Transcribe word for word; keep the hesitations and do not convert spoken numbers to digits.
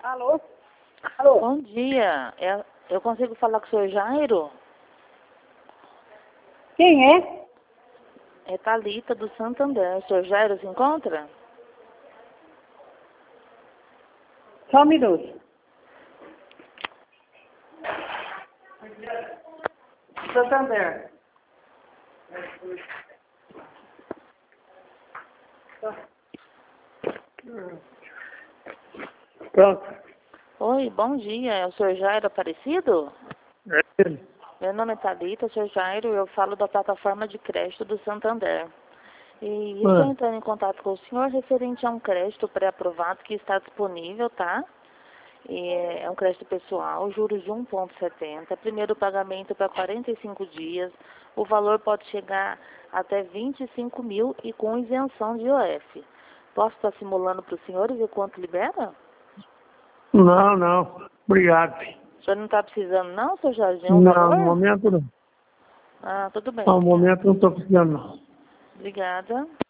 Alô? Alô? Bom dia. Eu, eu consigo falar com o senhor Jairo? Quem é? É Thalita, do Santander. O senhor Jairo se encontra? Só um minuto. Santander. Pronto. Oi, bom dia. É o senhor Jairo Aparecido? É ele. Meu nome é Thalita, senhor Jairo, eu falo da plataforma de crédito do Santander. E estou Ah, entrando em contato com o senhor referente a um crédito pré-aprovado que está disponível, tá? E é é um crédito pessoal, juros de um vírgula setenta, primeiro pagamento para quarenta e cinco dias, o valor pode chegar até vinte e cinco mil e com isenção de I O F. Posso estar simulando para o senhor e ver quanto libera? não, não. Obrigado. O senhor não está precisando não, seu Jorginho, um Não, no valor? momento não. Ah, tudo bem, No obrigada. momento não estou precisando, não. Obrigada.